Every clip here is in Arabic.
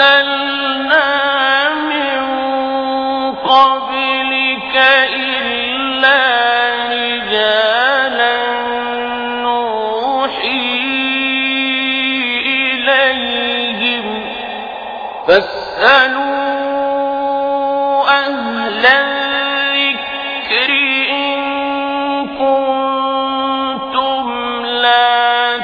أرسلنا من قبلك إلا رجالا نوحي إليهم فاسألوا أهل الذكر إن كنتم لا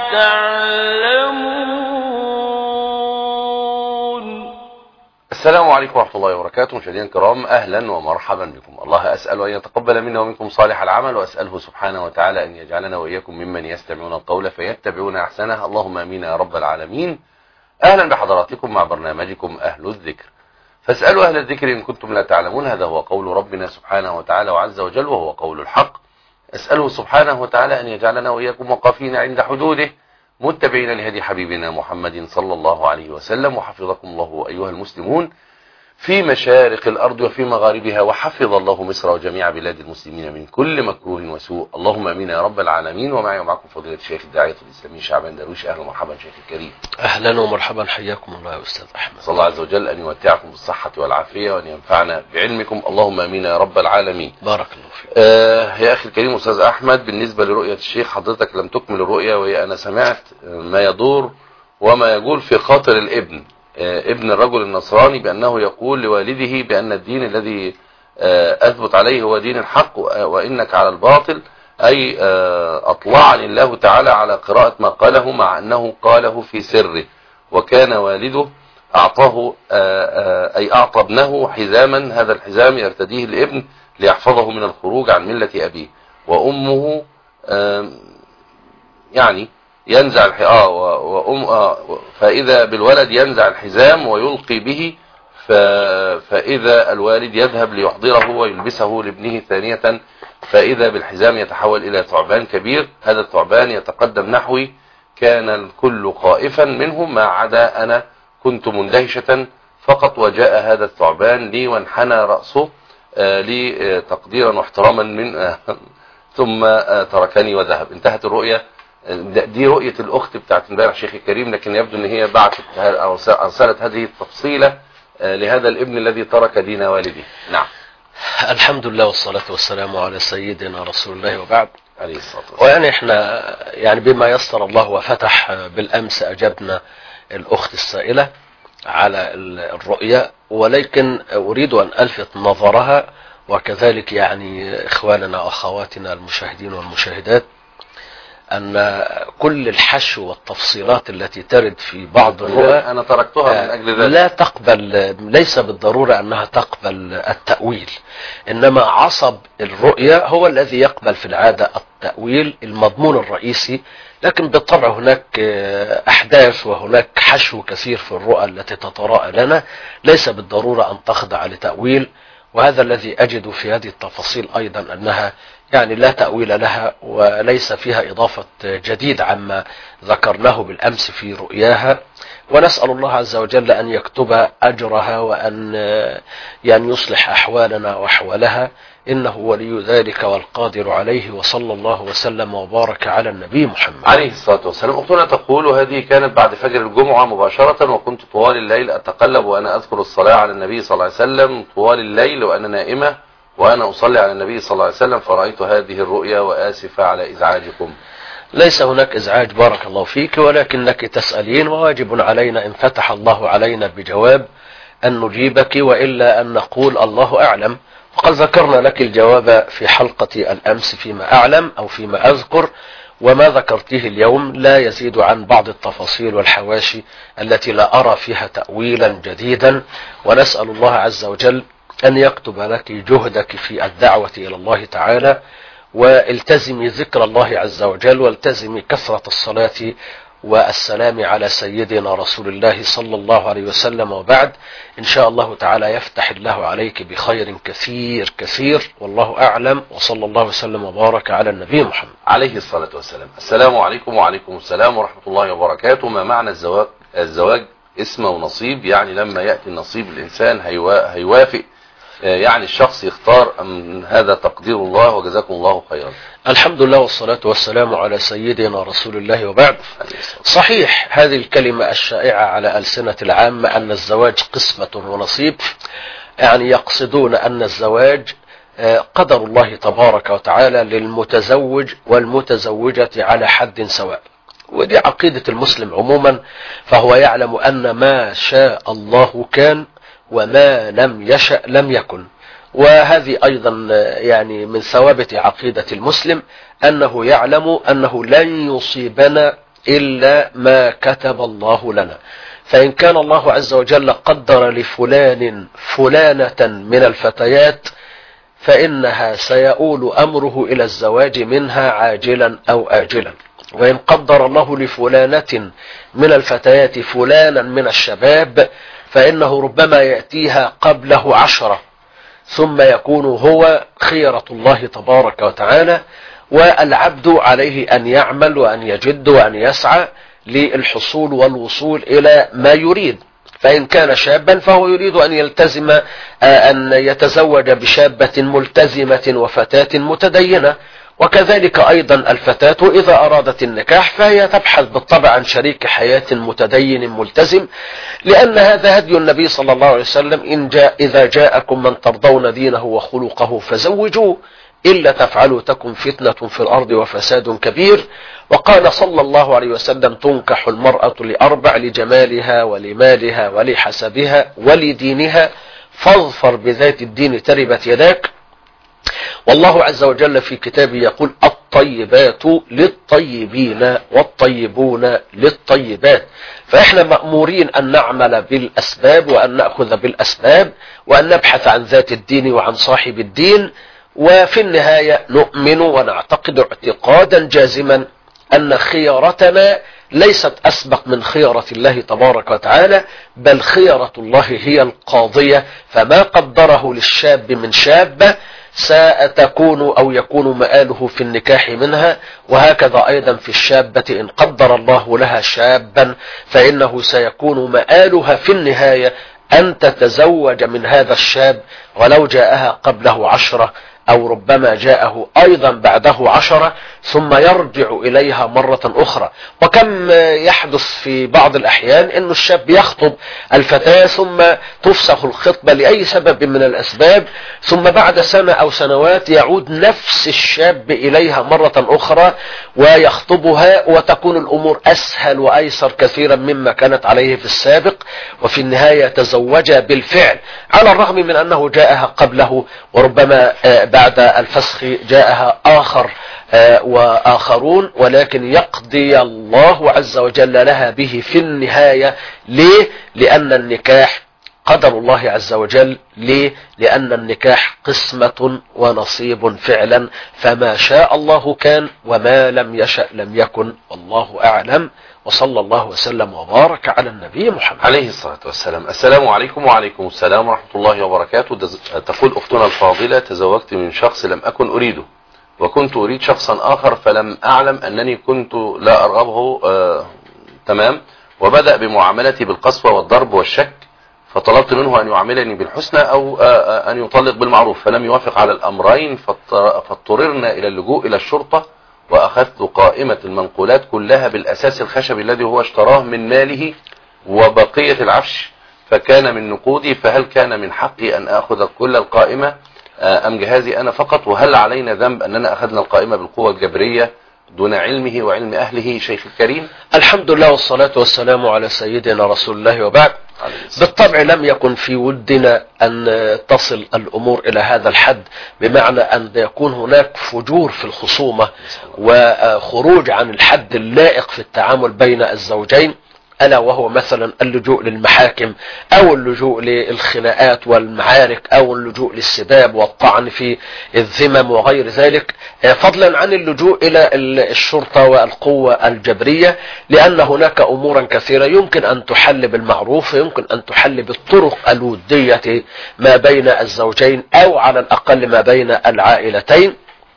تعلمون. السلام عليكم ورحمة الله وبركاته. مشاهدينا الكرام، أهلا ومرحبا بكم. الله أسأل أن يتقبل منا ومنكم صالح العمل، وأسأله سبحانه وتعالى أن يجعلنا وإياكم ممن يستمعون القول فيتبعون أحسنه. اللهم آمين يا رب العالمين. أهلا بحضراتكم مع برنامجكم أهل الذكر، فاسألوا أهل الذكر إن كنتم لا تعلمون. هذا هو قول ربنا سبحانه وتعالى وعز وجل، وهو قول الحق. أسأله سبحانه وتعالى أن يجعلنا وإياكم وقافين عند حدوده، متبعين لهدي حبيبنا محمد صلى الله عليه وسلم. وحفظكم الله أيها المسلمون في مشارق الأرض وفي مغاربها، وحفظ الله مصر وجميع بلاد المسلمين من كل مكروه وسوء. اللهم امين يا رب العالمين. ومعي ومعكم فضيلة الشيخ الداعية الإسلامي شعبان درويش. أهلا ومرحبا شيخ الكريم. أهلا ومرحبا، حياكم الله يا أستاذ أحمد. صلى الله عز وجل أن يمتعكم بالصحة والعافية وأن ينفعنا بعلمكم. اللهم امين يا رب العالمين. بارك الله فيك. يا أخي الكريم أستاذ أحمد، بالنسبة لرؤية الشيخ، حضرتك لم تكمل الرؤية، وهي أنا سمعت ما يدور وما يقول في خاطر الابن، ابن الرجل النصراني، بأنه يقول لوالده بأن الدين الذي أثبت عليه هو دين الحق وإنك على الباطل، أي أطلعني الله تعالى على قراءة ما قاله، مع أنه قاله في سره، وكان والده أعطاه أي أعطى ابنه حزاما، هذا الحزام يرتديه الابن ليحفظه من الخروج عن ملة أبيه، وأمه يعني ينزع فإذا بالولد ينزع الحزام ويلقي به، فإذا الوالد يذهب ليحضره ويلبسه لابنه ثانية، فإذا بالحزام يتحول إلى ثعبان كبير. هذا الثعبان يتقدم نحوي، كان الكل خائفا منه ما عدا أنا، كنت مندهشة فقط، وجاء هذا الثعبان لي وانحنى رأسه لي تقديرا واحتراما من ثم تركني وذهب. انتهت الرؤية. دي رؤية الأخت بتاعت امبارح شيخ الكريم، لكن يبدو ان هي بعثت أو أرسلت هذه التفصيلة لهذا الابن الذي ترك دين والده. نعم. الحمد لله والصلاة والسلام على سيدنا رسول الله، وبعد. عليه الصلاة والسلام. ويعني احنا يعني بما يسر الله وفتح بالأمس أجبنا الأخت السائلة على الرؤية، ولكن أريد أن ألفت نظرها وكذلك يعني إخواننا وأخواتنا المشاهدين والمشاهدات أن كل الحشو والتفصيلات التي ترد في بعض الرؤى أنا تركتها من أجل ذلك، لا تقبل، ليس بالضرورة أنها تقبل التأويل، إنما عصب الرؤية هو الذي يقبل في العادة التأويل المضمون الرئيسي، لكن بالطبع هناك أحداث وهناك حشو كثير في الرؤى التي تتراءى لنا، ليس بالضرورة أن تخضع لتأويل. وهذا الذي أجد في هذه التفاصيل أيضا أنها يعني لا تأويل لها، وليس فيها إضافة جديد عما ذكرناه بالأمس في رؤياها. ونسأل الله عز وجل أن يكتب أجرها وأن يعني يصلح أحوالنا وأحوالها، إنه ولي ذلك والقادر عليه. وصلى الله وسلم وبارك على النبي محمد عليه الصلاة والسلام. أختنا تقول: هذه كانت بعد فجر الجمعة مباشرة، وكنت طوال الليل أتقلب وأنا أذكر الصلاة على النبي صلى الله عليه وسلم طوال الليل وأنا نائمة وأنا أصلي على النبي صلى الله عليه وسلم، فرأيت هذه الرؤيا وآسف على إزعاجكم. ليس هناك إزعاج، بارك الله فيك، ولكنك تسألين، وواجب علينا إن فتح الله علينا بجواب أن نجيبك، وإلا أن نقول الله أعلم. وقد ذكرنا لك الجواب في حلقة الأمس فيما أعلم أو فيما أذكر، وما ذكرته اليوم لا يزيد عن بعض التفاصيل والحواشي التي لا أرى فيها تأويلا جديدا. ونسأل الله عز وجل أن يكتب لك جهدك في الدعوة إلى الله تعالى، والتزمي ذكر الله عز وجل، والتزمي كثرة الصلاة والسلام على سيدنا رسول الله صلى الله عليه وسلم. وبعد إن شاء الله تعالى يفتح الله عليك بخير كثير كثير، والله أعلم. وصلى الله وسلم وبارك على النبي محمد عليه الصلاة والسلام. السلام عليكم. وعليكم السلام ورحمة الله وبركاته. ما معنى الزواج اسم ونصيب؟ يعني لما يأتي النصيب الإنسان هيوافق يعني الشخص يختار أم هذا تقدير الله؟ وجزاكم الله خيرا. الحمد لله والصلاة والسلام على سيدنا رسول الله، وبعد. صحيح هذه الكلمة الشائعة على ألسنة العامة أن الزواج قسمة ونصيب، يعني يقصدون أن الزواج قدر الله تبارك وتعالى للمتزوج والمتزوجة على حد سواء، ودي عقيدة المسلم عموما، فهو يعلم أن ما شاء الله كان وما لم يشأ لم يكن. وهذه أيضا يعني من ثوابت عقيدة المسلم أنه يعلم أنه لن يصيبنا إلا ما كتب الله لنا، فإن كان الله عز وجل قدر لفلان فلانة من الفتيات فإنها سيؤول أمره إلى الزواج منها عاجلا أو آجلا، وإن قدر الله لفلانة من الفتيات فلانا من الشباب فإنه ربما يأتيها قبله 10 ثم يكون هو خيرة الله تبارك وتعالى، والعبد عليه أن يعمل وأن يجد وأن يسعى للحصول والوصول إلى ما يريد. فإن كان شابا فهو يريد أن يلتزم أن يتزوج بشابة ملتزمة وفتاة متدينة، وكذلك أيضا الفتاة إذا أرادت النكاح فهي تبحث بالطبع عن شريك حياة متدين ملتزم، لأن هذا هدي النبي صلى الله عليه وسلم: إذا جاءكم من ترضون دينه وخلقه فزوجوه، إلا تفعلوا تكن فتنة في الأرض وفساد كبير. وقال صلى الله عليه وسلم: تنكح المرأة ل4: لجمالها ولمالها ولحسبها ولدينها، فاظفر بذات الدين تربت يداك. والله عز وجل في كتابه يقول: الطيبات للطيبين والطيبون للطيبات. فإحنا مأمورين أن نعمل بالأسباب وأن نأخذ بالأسباب وأن نبحث عن ذات الدين وعن صاحب الدين، وفي النهاية نؤمن ونعتقد اعتقادا جازما أن خيارتنا ليست أسبق من خيرة الله تبارك وتعالى، بل خيرة الله هي القاضية، فما قدره للشاب من شابة ستكون أو يكون مآله في النكاح منها، وهكذا أيضا في الشابة إن قدر الله لها شابا فإنه سيكون مآلها في النهاية أن تتزوج من هذا الشاب، ولو جاءها قبله 10 أو ربما جاءه أيضا بعده 10 ثم يرجع إليها مرة أخرى. وكم يحدث في بعض الأحيان أن الشاب يخطب الفتاة ثم تفسخ الخطبة لأي سبب من الأسباب، ثم بعد سنة أو سنوات يعود نفس الشاب إليها مرة أخرى ويخطبها، وتكون الأمور أسهل وأيسر كثيرا مما كانت عليه في السابق، وفي النهاية تزوج بالفعل، على الرغم من أنه جاءها قبله وربما بعد الفسخ جاءها آخر وآخرون، ولكن يقضي الله عز وجل لها به في النهاية. ليه؟ لأن النكاح قدر الله عز وجل. ليه؟ لأن النكاح قسمة ونصيب فعلا، فما شاء الله كان وما لم يشأ لم يكن، والله أعلم. وصلى الله وسلم وبارك على النبي محمد عليه الصلاة والسلام. السلام عليكم. وعليكم السلام ورحمة الله وبركاته. تقول أختنا الفاضلة: تزوجت من شخص لم أكن أريده، وكنت أريد شخصا آخر فلم أعلم أنني كنت لا أرغبه تمام، وبدأ بمعاملتي بالقسوة والضرب والشك، فطلبت منه أن يعاملني بالحسنى أو أن يطلق بالمعروف، فلم يوافق على الأمرين، فاضطررنا إلى اللجوء إلى الشرطة، وأخذت قائمة المنقولات كلها بالأساس الخشبي الذي هو اشتراه من ماله وبقية العفش فكان من نقودي، فهل كان من حقي أن أخذ كل القائمة أم جهازي أنا فقط؟ وهل علينا ذنب أننا أخذنا القائمة بالقوة الجبرية دون علمه وعلم أهله شيخ الكريم؟ الحمد لله والصلاة والسلام على سيدنا رسول الله، وبعد. بالطبع لم يكن في ودنا أن تصل الأمور إلى هذا الحد، بمعنى أن يكون هناك فجور في الخصومة وخروج عن الحد اللائق في التعامل بين الزوجين، ألا وهو مثلا اللجوء للمحاكم أو اللجوء للخناقات والمعارك أو اللجوء للسباب والطعن في الذمم وغير ذلك، فضلا عن اللجوء إلى الشرطة والقوة الجبرية، لأن هناك أمورا كثيرة يمكن أن تحل بالمعروف، يمكن أن تحل بالطرق الودية ما بين الزوجين أو على الأقل ما بين العائلتين.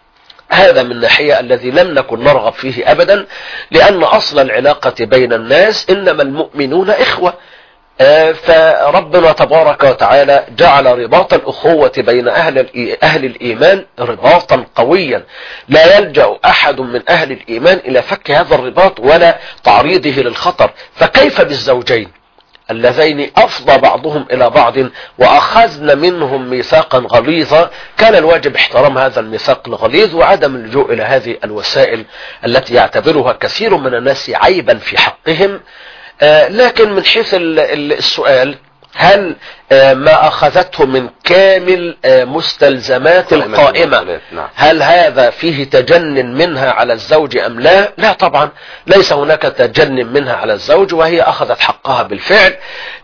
هذا من ناحية الذي لم نكن نرغب فيه أبدا، لأن أصل العلاقة بين الناس إنما المؤمنون إخوة، فربنا تبارك وتعالى جعل رباط الأخوة بين أهل الإيمان رباطا قويا، لا يلجأ أحد من أهل الإيمان إلى فك هذا الرباط ولا تعريضه للخطر. فكيف بالزوجين اللذين أفضى بعضهم إلى بعض وأخذن منهم ميثاقا غليظا؟ كان الواجب احترام هذا الميثاق الغليظ وعدم اللجوء إلى هذه الوسائل التي يعتبرها كثير من الناس عيبا في حقهم. لكن من حيث السؤال، هل ما أخذته من كامل مستلزمات القائمة هل هذا فيه تجن منها على الزوج أم لا؟ لا طبعا، ليس هناك تجن منها على الزوج، وهي أخذت حقها بالفعل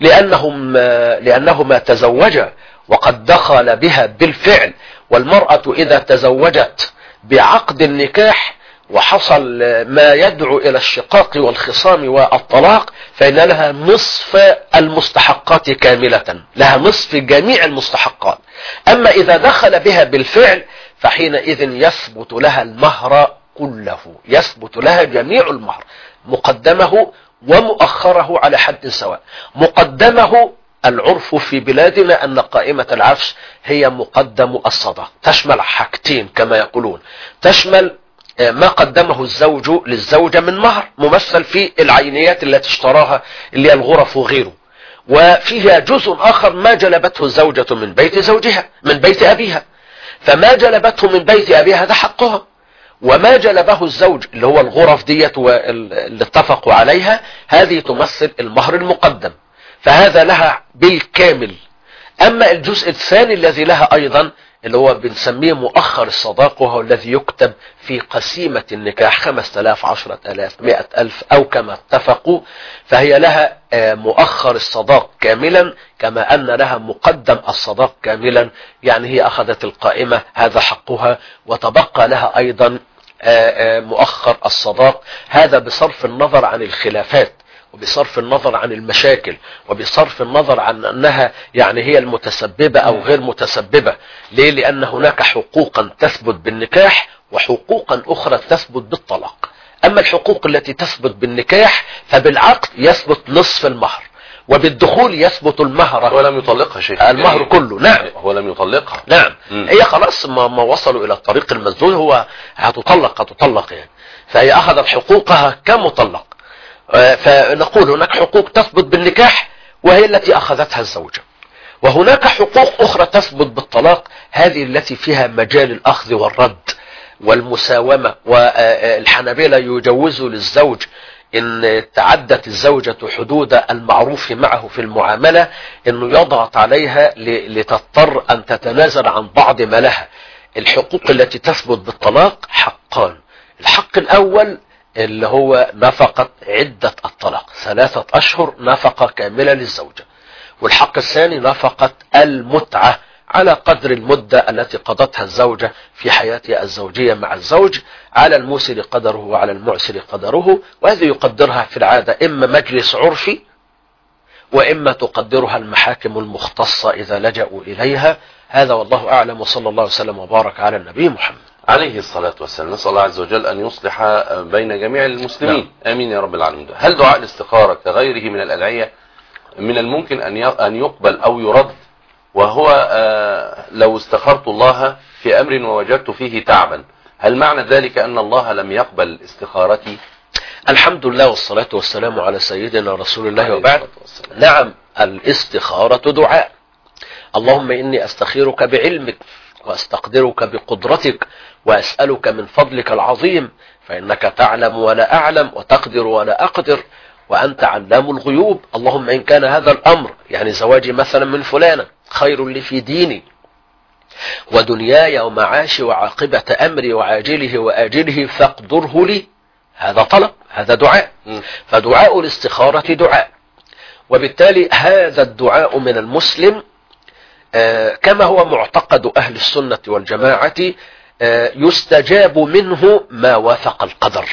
لأنه ما تزوج وقد دخل بها بالفعل. والمرأة إذا تزوجت بعقد النكاح وحصل ما يدعو إلى الشقاق والخصام والطلاق فإن لها نصف المستحقات كاملة، لها نصف جميع المستحقات. أما إذا دخل بها بالفعل فحينئذ يثبت لها المهر كله، يثبت لها جميع المهر، مقدمه ومؤخره على حد سواء. مقدمه العرف في بلادنا أن قائمة العفش هي مقدم الصداق، تشمل حاجتين كما يقولون، تشمل ما قدمه الزوج للزوجة من مهر ممثل في العينيات التي اشتراها اللي هي الغرف وغيره، وفيها جزء آخر ما جلبته الزوجة من بيت زوجها من بيت أبيها، فما جلبته من بيت أبيها ده حقها، وما جلبه الزوج اللي هو الغرف ديت واللي اتفقوا عليها هذه تمثل المهر المقدم، فهذا لها بالكامل. أما الجزء الثاني الذي لها أيضا اللي هو بنسميه مؤخر الصداق، وهو الذي يكتب في قسيمة النكاح 5000 10,000 100,000 أو كما اتفقوا، فهي لها مؤخر الصداق كاملا كما أن لها مقدم الصداق كاملا، يعني هي أخذت القائمة هذا حقها، وتبقى لها أيضا مؤخر الصداق، هذا بصرف النظر عن الخلافات وبصرف النظر عن المشاكل وبصرف النظر عن أنها يعني هي المتسببة أو غير متسببة. ليه؟ لأن هناك حقوقا تثبت بالنكاح وحقوقا أخرى تثبت بالطلاق. أما الحقوق التي تثبت بالنكاح فبالعقد يثبت نصف المهر، وبالدخول يثبت المهر. هو لم يطلقها شيخ، المهر كله. نعم، هو لم يطلقها. نعم. هي خلاص ما وصلوا إلى الطريق المسدود، هو هتطلق يعني، فهي أخذت حقوقها كمطلق. فنقول هناك حقوق تثبت بالنكاح وهي التي أخذتها الزوجة، وهناك حقوق أخرى تثبت بالطلاق، هذه التي فيها مجال الأخذ والرد والمساومة. والحنابلة يجوزوا للزوج إن تعدت الزوجة حدود المعروف معه في المعاملة إنه يضغط عليها لتضطر أن تتنازل عن بعض ما لها. الحقوق التي تثبت بالطلاق حقان، الحق الأول اللي هو نفقة عدة الطلاق 3 أشهر نفقة كاملة للزوجة، والحق الثاني نفقة المتعة على قدر المدة التي قضتها الزوجة في حياتها الزوجية مع الزوج، على الموسر قدره وعلى المعسر قدره، وهذه يقدرها في العادة إما مجلس عرفي وإما تقدرها المحاكم المختصة إذا لجأوا إليها. هذا والله أعلم، وصلى الله وسلم وبارك على النبي محمد عليه الصلاة والسلام. نسأل الله عز وجل أن يصلح بين جميع المسلمين. آمين يا رب العالمين. هل دعاء الاستخارة كغيره من الأدعية من الممكن أن يقبل أو يرد؟ وهو لو استخرت الله في أمر ووجدت فيه تعبا، هل معنى ذلك أن الله لم يقبل استخارتي؟ الحمد لله والصلاة والسلام على سيدنا رسول الله وبعد. نعم، الاستخارة دعاء. اللهم إني أستخيرك بعلمك وأستقدرك بقدرتك وأسألك من فضلك العظيم، فإنك تعلم ولا أعلم وتقدر ولا أقدر وأنت علام الغيوب. اللهم إن كان هذا الأمر يعني زواجي مثلا من فلانة خير لي في ديني ودنياي ومعاشي وعاقبة أمري وعاجله وآجله فاقدره لي، هذا طلب، هذا دعاء. فدعاء الاستخارة دعاء، وبالتالي هذا الدعاء من المسلم كما هو معتقد أهل السنة والجماعة يستجاب منه ما وافق القدر،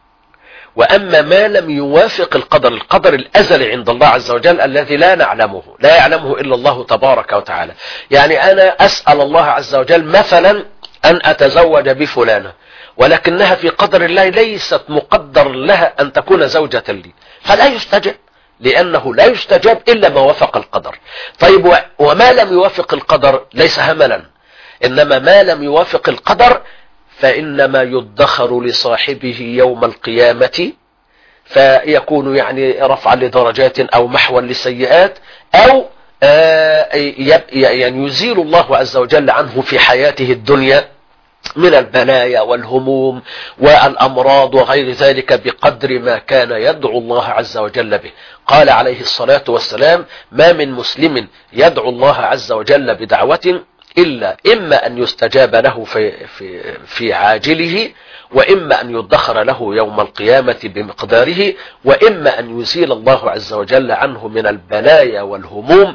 وأما ما لم يوافق القدر الأزلي عند الله عز وجل الذي لا يعلمه إلا الله تبارك وتعالى. يعني أنا أسأل الله عز وجل مثلا أن أتزوج بفلانة، ولكنها في قدر الله ليست مقدر لها أن تكون زوجة لي، فلا يستجاب. لأنه لا يستجاب إلا ما وافق القدر. طيب وما لم يوافق القدر ليس هملا، إنما ما لم يوافق القدر فإنما يدخر لصاحبه يوم القيامة، فيكون يعني رفعا لدرجات أو محوا لسيئات، أو يعني يزيل الله عز وجل عنه في حياته الدنيا من البلايا والهموم والأمراض وغير ذلك بقدر ما كان يدعو الله عز وجل به. قال عليه الصلاة والسلام: ما من مسلم يدعو الله عز وجل بدعوة إلا إما أن يستجاب له في عاجله، وإما أن يدخر له يوم القيامة بمقداره، وإما أن يزيل الله عز وجل عنه من البلايا والهموم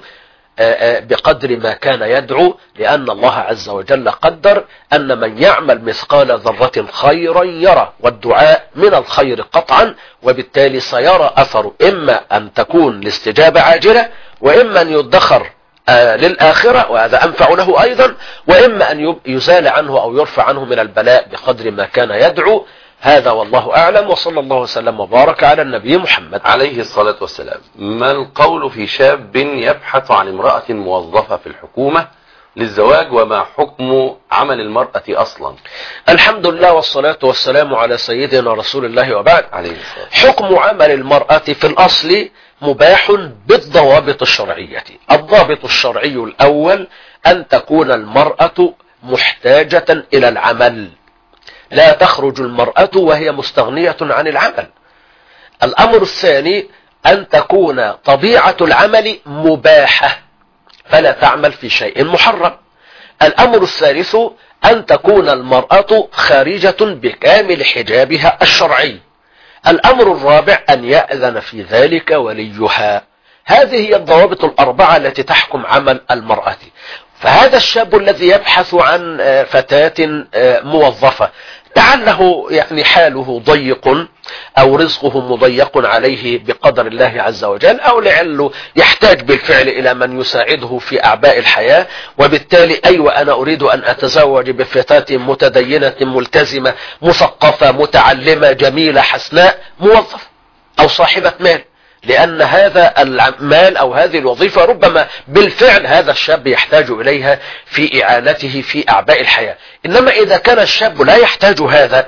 بقدر ما كان يدعو، لأن الله عز وجل قدر أن من يعمل مثقال ذرة خيرا يرى، والدعاء من الخير قطعا، وبالتالي سيرى أثر إما أن تكون الاستجابة عاجلة، وإما أن يدخر للآخرة وهذا أنفع له أيضا، وإما أن يزال عنه أو يرفع عنه من البلاء بقدر ما كان يدعو. هذا والله أعلم، وصلى الله وسلم وبارك على النبي محمد عليه الصلاة والسلام. ما القول في شاب يبحث عن امرأة موظفة في الحكومة للزواج، وما حكم عمل المرأة أصلا؟ الحمد لله والصلاة والسلام على سيدنا رسول الله، وبعد. عليه الصلاة. حكم عمل المرأة في الأصل مباح بالضوابط الشرعية. الضابط الشرعي الأول أن تكون المرأة محتاجة إلى العمل، لا تخرج المرأة وهي مستغنية عن العمل. الأمر الثاني أن تكون طبيعة العمل مباحة فلا تعمل في شيء محرم. الأمر الثالث أن تكون المرأة خارجة بكامل حجابها الشرعي. الأمر الرابع أن يأذن في ذلك وليها. هذه هي الضوابط الأربعة التي تحكم عمل المرأة. فهذا الشاب الذي يبحث عن فتاة موظفة لعله يعني حاله ضيق أو رزقه مضيق عليه بقدر الله عز وجل، أو لعله يحتاج بالفعل إلى من يساعده في أعباء الحياة، وبالتالي أيوة أنا أريد أن أتزوج بفتاة متدينة ملتزمة مثقفة متعلمة جميلة حسناء موظفة أو صاحبة مال، لأن هذا المال أو هذه الوظيفة ربما بالفعل هذا الشاب يحتاج إليها في إعانته في أعباء الحياة. إنما إذا كان الشاب لا يحتاج هذا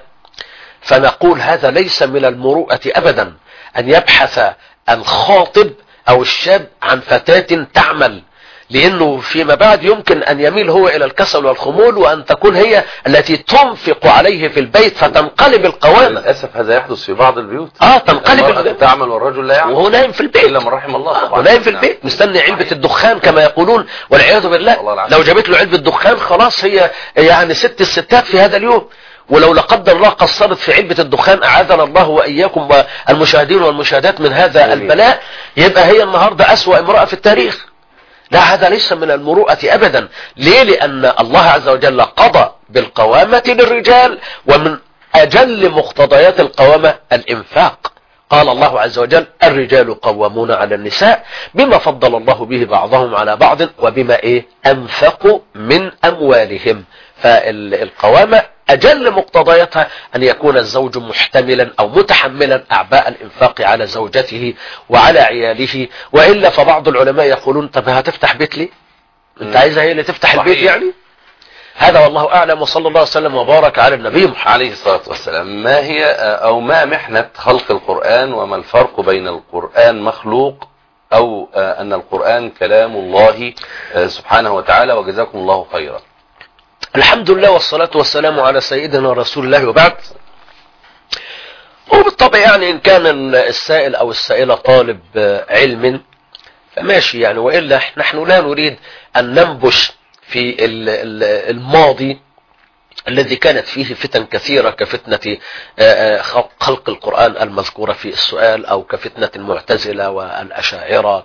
فنقول هذا ليس من المروءة أبدا أن يبحث الخاطب أو الشاب عن فتاة تعمل، لأنه فيما بعد يمكن أن يميل هو إلى الكسل والخمول، وأن تكون هي التي تنفق عليه في البيت فتنقلب القوامة. للأسف هذا يحدث في بعض البيوت. تنقلب المرأة تعمل والرجل لا يعمل، وهو نايم في البيت إلا من رحم الله طبعا. ونايم في البيت مستني علبة الدخان كما يقولون والعياذ بالله. لو جابت له علبة دخان خلاص هي يعني ست الستات في هذا اليوم، ولو لا قدر الله قصرت في علبة الدخان أعاذنا الله وإياكم والمشاهدين والمشاهدات من هذا البلاء، يبقى هي النهاردة أسوأ امرأة في التاريخ. لا، هذا ليس من المروءة أبدا. ليه؟ لأن الله عز وجل قضى بالقوامة للرجال، ومن أجل مقتضيات القوامة الإنفاق. قال الله عز وجل: الرجال قوامون على النساء بما فضل الله به بعضهم على بعض وبما أنفقوا من أموالهم. فالقوامة أجل مقتضياتها أن يكون الزوج محتملا أو متحملا أعباء الإنفاق على زوجته وعلى عياله، وإلا فبعض العلماء يقولون: طب هتفتح بيت لي؟ أنت عايزها هي اللي تفتح البيت يعني؟ هذا والله أعلم، وصلى الله وسلم وبارك على النبي محمد عليه الصلاة والسلام. ما هي أو ما محنة خلق القرآن، وما الفرق بين القرآن مخلوق أو أن القرآن كلام الله سبحانه وتعالى؟ وجزاكم الله خيرا. الحمد لله والصلاة والسلام على سيدنا رسول الله، وبعد. وبالطبع يعني إن كان السائل أو السائلة طالب علم فماشي يعني، وإلا نحن لا نريد أن ننبش في الماضي الذي كانت فيه فتن كثيرة كفتنة خلق القرآن المذكورة في السؤال، أو كفتنة المعتزلة والأشاعرة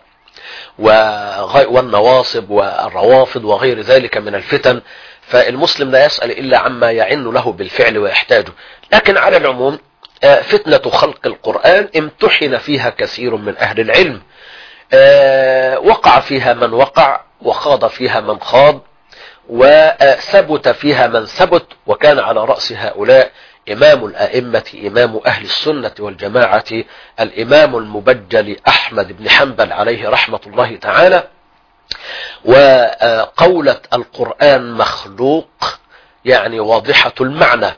والنواصب والروافض وغير ذلك من الفتن. فالمسلم لا يسأل إلا عما يعن له بالفعل ويحتاجه. لكن على العموم فتنة خلق القرآن امتحن فيها كثير من أهل العلم، وقع فيها من وقع، وخاض فيها من خاض، وثبت فيها من ثبت، وكان على رأس هؤلاء إمام الأئمة إمام أهل السنة والجماعة الإمام المبجل أحمد بن حنبل عليه رحمة الله تعالى. وقولة القرآن مخلوق يعني واضحة المعنى،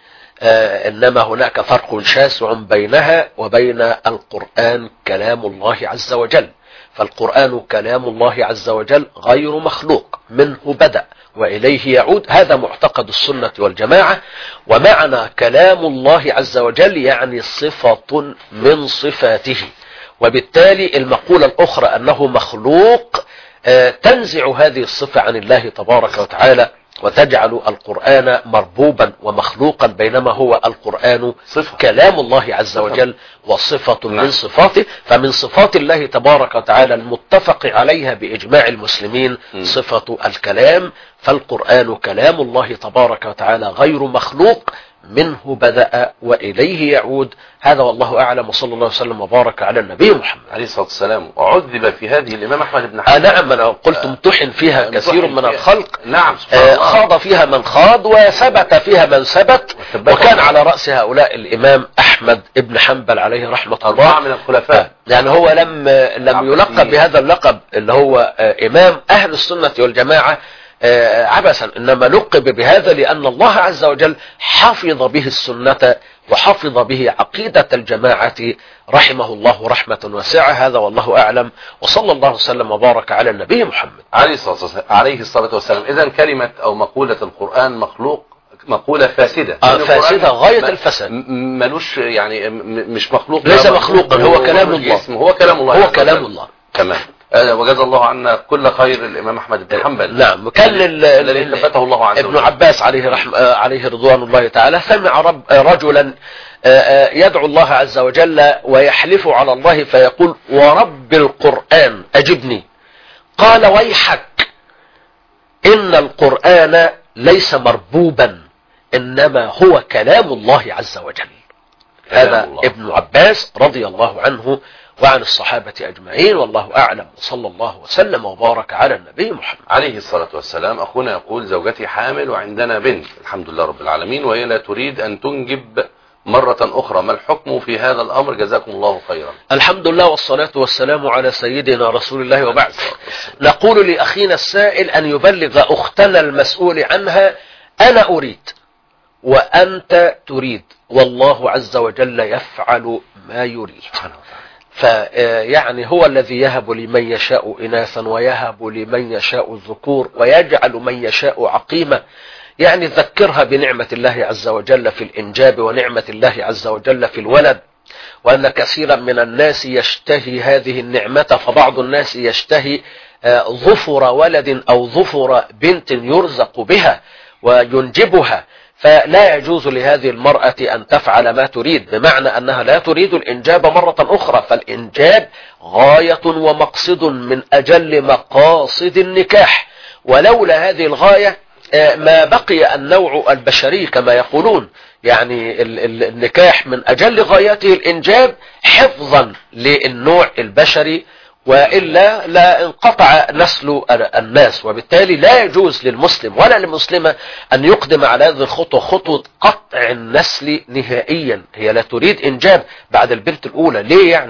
إنما هناك فرق شاسع بينها وبين القرآن كلام الله عز وجل. فالقرآن كلام الله عز وجل غير مخلوق، منه بدأ وإليه يعود، هذا معتقد السنة والجماعة. ومعنى كلام الله عز وجل يعني صفة من صفاته، وبالتالي المقولة الأخرى أنه مخلوق تنزع هذه الصفة عن الله تبارك وتعالى وتجعل القرآن مربوبا ومخلوقا، بينما هو القرآن صفة كلام الله عز وجل وصفة من صفاته. فمن صفات الله تبارك وتعالى المتفق عليها بإجماع المسلمين صفة الكلام، فالقرآن كلام الله تبارك وتعالى غير مخلوق، منه بدأ وإليه يعود. هذا والله أعلم، وصلى الله وسلم وبارك على النبي محمد عليه الصلاة والسلام. وعذب في هذه الإمام أحمد بن حنبل. نعم، أنا قلت امتحن فيها كثير من الخلق. نعم، خاض فيها من خاض وثبت فيها من ثبت، وكان على رأس هؤلاء الإمام أحمد بن حنبل عليه رحمة الله. 4 من الخلفاء. يعني هو لم يلقب بهذا اللقب اللي هو إمام أهل السنة والجماعة عبثا، إنما لقب بهذا لأن الله عز وجل حفظ به السنة وحفظ به عقيدة الجماعة رحمه الله رحمة واسعة. هذا والله أعلم، وصلى الله وسلم وبارك على النبي محمد عليه الصلاة والسلام. إذن كلمة أو مقولة القرآن مخلوق مقولة فاسدة، فاسدة غاية الفساد، ملوش يعني مش مخلوق، ليس مخلوقا، هو كلام الله، هو كلام الله، هو كلام الله. تمام. وجزا الله عنا كل خير الإمام أحمد بن حنبل. نعم. كان الذي كفته الله عز وجل. ابن عباس عليه رضوان الله تعالى سمع رجلا يدعو الله عز وجل ويحلف على الله فيقول: ورب القرآن أجبني. قال: ويحك، إن القرآن ليس مربوبا، إنما هو كلام الله عز وجل. هذا ابن عباس رضي الله عنه وعن الصحابة أجمعين، والله أعلم، وصلى الله وسلم وبارك على النبي محمد عليه الصلاة والسلام. أخونا يقول: زوجتي حامل وعندنا بنت، الحمد لله رب العالمين، وهي لا تريد أن تنجب مرة أخرى، ما الحكم في هذا الأمر؟ جزاكم الله خيرا. الحمد لله والصلاة والسلام على سيدنا رسول الله، وبعد. نقول لأخينا السائل أن يبلغ أختنا المسؤول عنها: أنا أريد وأنت تريد، والله عز وجل يفعل ما يريد. فيعني هو الذي يهب لمن يشاء إناثا ويهب لمن يشاء الذكور ويجعل من يشاء عقيما. يعني ذكرها بنعمة الله عز وجل في الإنجاب ونعمة الله عز وجل في الولد، وأن كثيرا من الناس يشتهي هذه النعمة، فبعض الناس يشتهي ظفر ولد أو ظفر بنت يرزق بها وينجبها، فلا يجوز لهذه المرأة أن تفعل ما تريد، بمعنى أنها لا تريد الإنجاب مرة أخرى. فالإنجاب غاية ومقصد من أجل مقاصد النكاح، ولولا هذه الغاية ما بقي النوع البشري كما يقولون. يعني النكاح من أجل غايته الإنجاب حفظا للنوع البشري، وإلا لا انقطع نسل الناس. وبالتالي لا يجوز للمسلم ولا للمسلمة أن يقدم على هذه الخطوة، خطوة قطع النسل نهائيا. هي لا تريد إنجاب بعد البنت الأولى، ليه يعني؟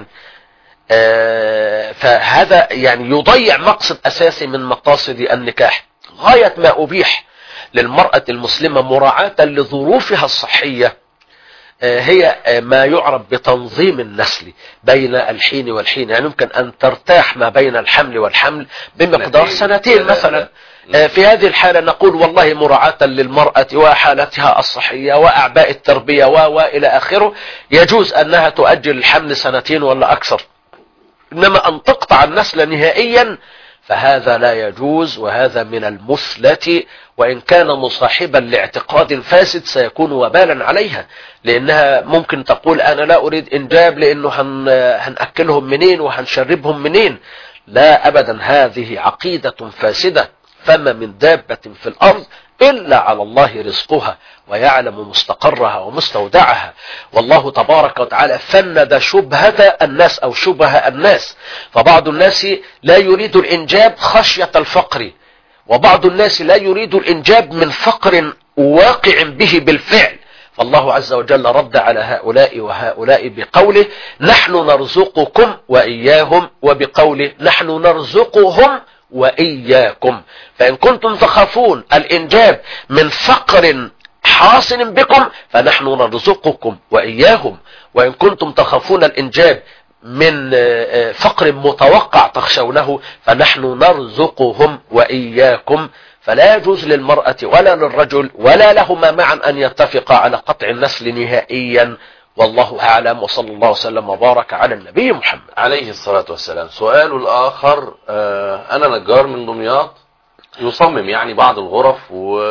فهذا يعني يضيع مقصد أساسي من مقاصد النكاح. غاية ما أبيح للمرأة المسلمة مراعاة لظروفها الصحية هي ما يعرف بتنظيم النسل بين الحين والحين. يعني يمكن أن ترتاح ما بين الحمل والحمل بمقدار 2 مثلا. في هذه الحالة نقول والله مراعاة للمرأة وحالتها الصحية وأعباء التربية وإلى آخره، يجوز أنها تؤجل الحمل 2 ولا أكثر. إنما أن تقطع النسل نهائيا فهذا لا يجوز، وهذا من المثلة، وإن كان مصاحبا لاعتقاد فاسد سيكون وبالا عليها، لأنها ممكن تقول أنا لا أريد إنجاب لأنه هنأكلهم منين وهنشربهم منين. لا أبدا، هذه عقيدة فاسدة. فما من دابة في الأرض إلا على الله رزقها ويعلم مستقرها ومستودعها. والله تبارك وتعالى فند شبهة الناس أو شبه الناس، فبعض الناس لا يريد الإنجاب خشية الفقر، وبعض الناس لا يريد الإنجاب من فقر واقع به بالفعل، فالله عز وجل رد على هؤلاء وهؤلاء بقوله نحن نرزقكم وإياهم، وبقوله نحن نرزقهم وإياكم. فإن كنتم تخافون الإنجاب من فقر حاصل بكم فنحن نرزقكم وإياهم، وإن كنتم تخافون الإنجاب من فقر متوقع تخشونه فنحن نرزقهم وإياكم. فلا يجوز للمرأة ولا للرجل ولا لهما معا أن يتفقا على قطع النسل نهائيا، والله أعلم، وصلى الله وسلم وبارك على النبي محمد عليه الصلاة والسلام. سؤال الآخر، أنا نجار من دمياط يصمم يعني بعض الغرف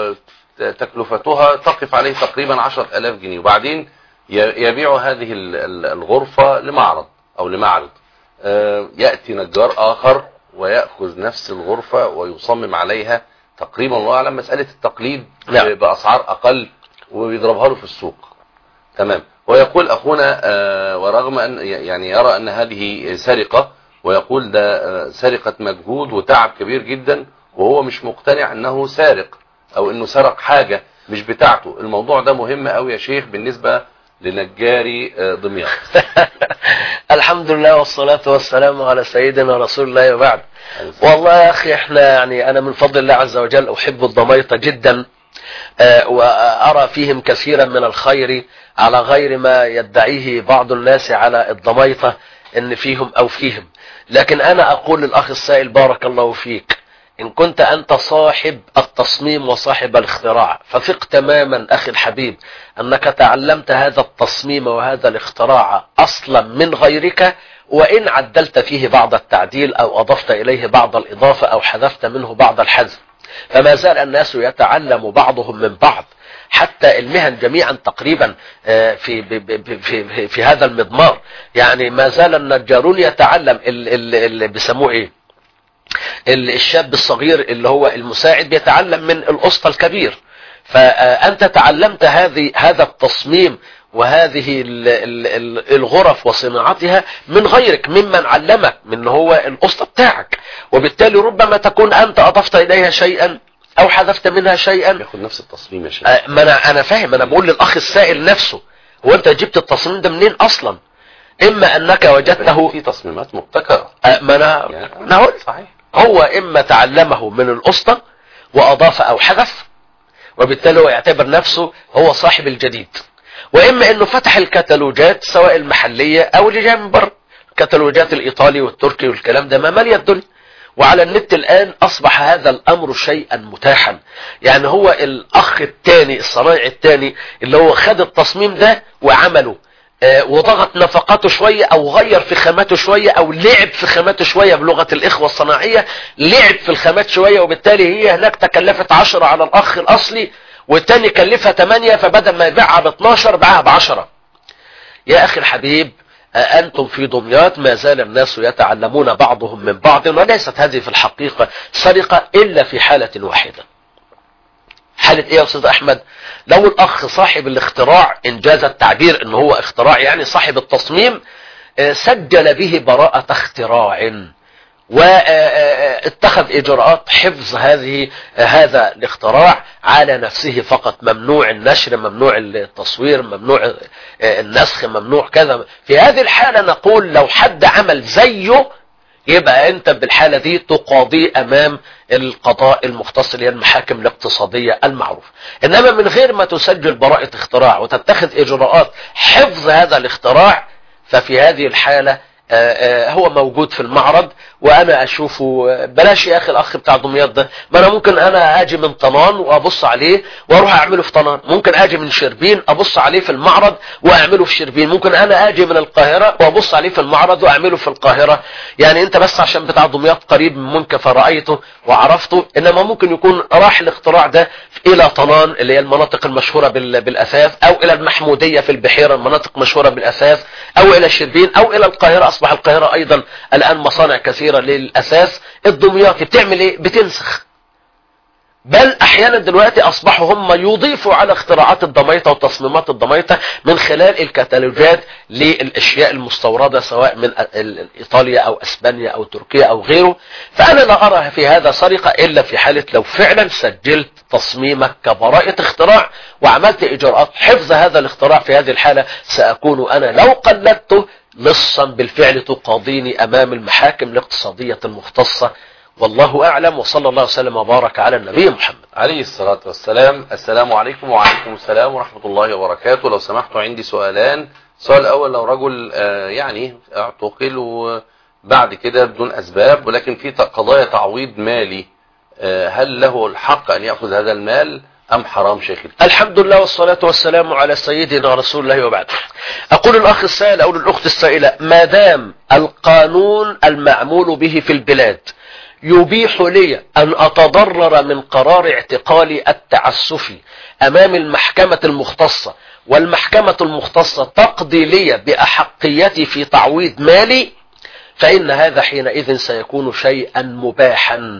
وتكلفتها تقف عليه تقريبا 10,000 جنيه، وبعدين يبيع هذه الغرفة لمعرض أو لمعرض. يأتي نجار آخر ويأخذ نفس الغرفة ويصمم عليها تقريبا، الله أعلم، مسألة التقليد بأسعار أقل ويضربها له في السوق. تمام. ويقول أخونا ورغم أن يعني يرى أن هذه سرقة، ويقول ده سرقة مجهود وتعب كبير جدا، وهو مش مقتنع أنه سارق أو أنه سرق حاجة مش بتاعته. الموضوع ده مهم أوي يا شيخ بالنسبة لنجاري دمياط. الحمد لله والصلاة والسلام على سيدنا رسول الله وبعد. والله يا أخي احنا يعني أنا من فضل الله عز وجل أحب الضميطة جدا، وأرى فيهم كثيرا من الخير على غير ما يدعيه بعض الناس على الضميطة ان فيهم او فيهم. لكن انا اقول للاخ السائل بارك الله فيك، ان كنت انت صاحب التصميم وصاحب الاختراع فثق تماما اخي الحبيب انك تعلمت هذا التصميم وهذا الاختراع اصلا من غيرك، وان عدلت فيه بعض التعديل او اضفت اليه بعض الاضافة او حذفت منه بعض الحذف، فما زال الناس يتعلم بعضهم من بعض، حتى المهن جميعا تقريبا في هذا المضمار. يعني ما زال النجارون يتعلم اللي بيسموه ايه، الشاب الصغير اللي هو المساعد بيتعلم من الأسطى الكبير. فأنت تعلمت هذا التصميم وهذه الغرف وصناعتها من غيرك ممن علمك، من هو الأسطى بتاعك، وبالتالي ربما تكون أنت أضفت إليها شيئا أو حذفت منها شيئا. ياخد نفس التصميم يا شيخ. ما أنا فاهم، أنا بقول للأخ السائل نفسه، هو أنت جبت التصميم ده منين أصلا؟ إما أنك وجدته في تصميمات مبتكرة. ما أنا هقول صحيح. هو إما تعلمه من الأسطى وأضاف أو حذف، وبالتالي هو يعتبر نفسه هو صاحب الجديد، وإما أنه فتح الكتالوجات سواء المحلية أو اللي جاي من بره، الكتالوجات الإيطالي والتركي والكلام ده ما مالية الدنيا. وعلى النت الآن أصبح هذا الأمر شيئا متاحا. يعني هو الأخ الثاني الصنايعي الثاني اللي هو خد التصميم ده وعمله وضغط نفقاته شوية أو غير في خاماته شوية أو لعب في خاماته شوية، بلغة الإخوة الصناعية لعب في الخامات شوية، وبالتالي هي هناك تكلفت 10 على الأخ الأصلي والتاني كلفها 8، فبدل ما يبيعها ب12 باعها ب10. يا أخي الحبيب أنتم في دمياط ما زال الناس يتعلمون بعضهم من بعض، وليست هذه في الحقيقة سرقة إلا في حالة واحدة. حالة ايه يا استاذ احمد؟ لو الاخ صاحب الاختراع انجاز التعبير ان هو اختراع، يعني صاحب التصميم سجل به براءة اختراع واتخذ اجراءات حفظ هذا الاختراع على نفسه فقط، ممنوع النشر، ممنوع التصوير، ممنوع النسخ، ممنوع كذا، في هذه الحالة نقول لو حد عمل زيه يبقى انت بالحالة دي تقاضي امام القضاء المختص اللي هي المحاكم الاقتصادية المعروفة. انما من غير ما تسجل براءة اختراع وتتخذ اجراءات حفظ هذا الاختراع، ففي هذه الحالة هو موجود في المعرض وانا اشوفه. بلاش يا اخي الاخ بتاع دمياط ده، ما انا ممكن انا اجي من طنان وابص عليه واروح اعمله في طنان، ممكن اجي من شربين ابص عليه في المعرض واعمله في شربين، ممكن انا اجي من القاهرة وابص عليه في المعرض واعمله في القاهرة. يعني انت بس عشان بتاع دمياط قريب منك فرأيته وعرفته، انما ممكن يكون راح الاختراع ده الى طنان اللي هي المناطق المشهورة بالاثاث، او الى المحمودية في البحيرة المناطق مشهورة بالاثاث، او الى شربين، او الى القاهرة. اصبح القاهرة ايضا الان مصانع كثيرة للأساس. الدمياطي بتعمل ايه؟ بل احيانا دلوقتي اصبحوا هم يضيفوا على اختراعات الضميطة وتصميمات الضميطة من خلال الكتالوجات للاشياء المستوردة سواء من ايطاليا او اسبانيا او تركيا او غيره. فانا لا ارى في هذا سرقة الا في حالة لو فعلا سجلت تصميمك كبراءة اختراع وعملت اجراءات حفظ هذا الاختراع. في هذه الحالة ساكون انا لو قلدته لصا بالفعل تقاضيني امام المحاكم الاقتصادية المختصة. والله اعلم، وصلى الله وسلم وبارك على النبي محمد عليه الصلاة والسلام. السلام عليكم. وعليكم السلام ورحمة الله وبركاته. لو سمحتوا عندي سؤالان. السؤال الاول، لو رجل يعني اعتقل بعد كده بدون اسباب، ولكن في قضايا تعويض مالي، هل له الحق ان يأخذ هذا المال ام حرام شيخ؟ الحمد لله والصلاة والسلام على سيدنا رسول الله وبعد. اقول الاخ السائل او الاخت السائلة، ما دام القانون المعمول به في البلاد يبيح لي ان اتضرر من قرار اعتقالي التعسفي امام المحكمة المختصة، والمحكمة المختصة تقضي لي باحقيتي في تعويض مالي، فان هذا حينئذ سيكون شيئا مباحا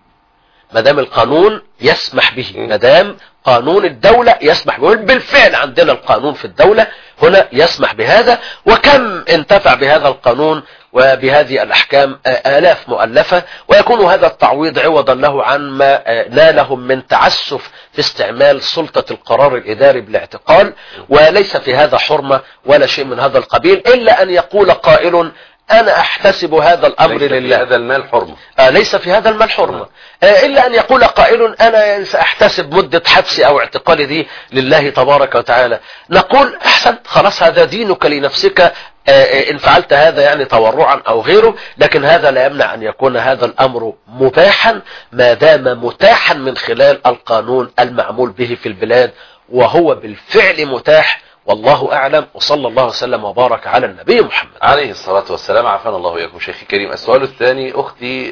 ما دام القانون يسمح به، ما دام قانون الدولة يسمح به. بالفعل عندنا القانون في الدولة هنا يسمح بهذا، وكم انتفع بهذا القانون وبهذه الأحكام آلاف مؤلفة، ويكون هذا التعويض عوضا له عن ما نالهم من تعسف في استعمال سلطة القرار الإداري بالاعتقال. وليس في هذا حرمة ولا شيء من هذا القبيل، إلا أن يقول قائل أنا أحتسب هذا الأمر ليس لله. في هذا المال حرمة. ليس في هذا المال حرمة، إلا أن يقول قائل أنا سأحتسب مدة حبسي أو اعتقالي دي لله تبارك وتعالى. نقول أحسنت، خلاص هذا دينك لنفسك إن فعلت هذا يعني تورعا أو غيره، لكن هذا لا يمنع أن يكون هذا الأمر مباحا ما دام متاحا من خلال القانون المعمول به في البلاد، وهو بالفعل متاح. والله أعلم، وصلى الله وسلم وبارك على النبي محمد عليه الصلاة والسلام. عافانا الله وإياكم شيخي الكريم. السؤال الثاني، أختي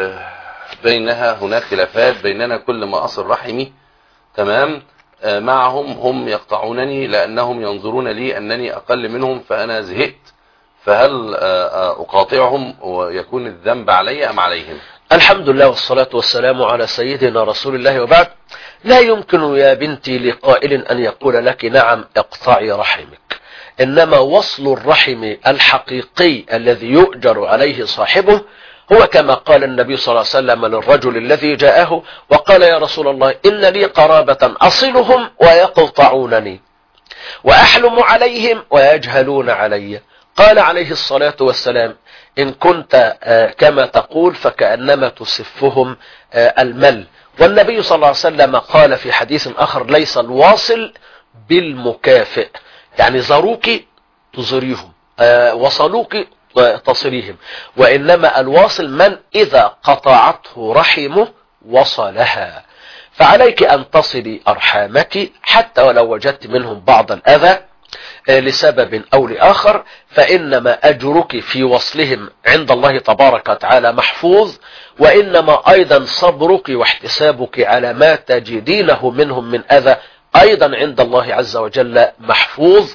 بينها هناك خلافات بيننا كل ما أصل رحمي تمام معهم، هم يقطعونني لأنهم ينظرون لي أنني أقل منهم، فأنا زهقت، فهل أقاطعهم ويكون الذنب علي أم عليهم؟ الحمد لله والصلاة والسلام على سيدنا رسول الله وبعد. لا يمكن يا بنتي لقائل أن يقول لك نعم اقطعي رحمك، إنما وصل الرحم الحقيقي الذي يؤجر عليه صاحبه هو كما قال النبي صلى الله عليه وسلم للرجل الذي جاءه وقال يا رسول الله إن لي قرابة أصلهم ويقطعونني وأحلم عليهم ويجهلون علي. قال عليه الصلاة والسلام إن كنت كما تقول فكأنما تسفهم المل. والنبي صلى الله عليه وسلم قال في حديث آخر ليس الواصل بالمكافئ، يعني زاروك تزريهم وصلوك تصريهم، وإنما الواصل من إذا قطعته رحمه وصلها. فعليك أن تصلي أرحامك حتى ولو وجدت منهم بعض الأذى لسبب أو لآخر، فإنما أجرك في وصلهم عند الله تبارك وتعالى محفوظ، وإنما أيضا صبرك واحتسابك على ما تجدينه منهم من أذى أيضا عند الله عز وجل محفوظ.